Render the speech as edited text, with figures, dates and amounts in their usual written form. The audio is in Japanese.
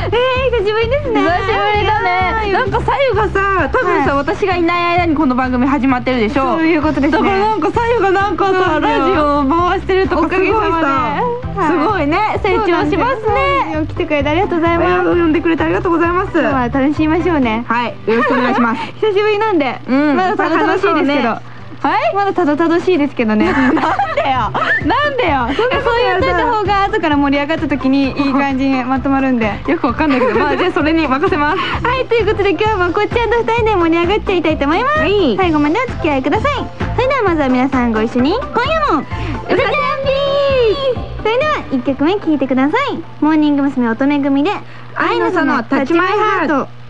久しぶりですね。 久しぶりだね。なんかさゆがさ、多分さ、私がいない間にこの番組始まってるでしょ。 そういうことですね。 だからなんかさゆがなんかさ、ラジオを回してるとかすごいさ、すごいね、成長しますね。 来てくれてありがとうございます。 呼んでくれてありがとうございます。 今日は楽しみましょうね。 はい、よろしくお願いします。 久しぶりなんで、まだたどたどしいですけど。はい、まだたどたどしいですけどね。なんでよ、なんでよ。そう言っといた方が後から盛り上がった時にいい感じにまとまるんで。 よくわかんないけど、まあじゃあそれに任せます。 はい、ということで今日もこっちゃんと2人で盛り上がっちゃいたいと思います。最後までお付き合いください。それではまずは皆さんご一緒に今夜もうさちゃんビー。それでは1曲目聴いてください。モーニング娘。乙女組で愛のそのタッチマイハート。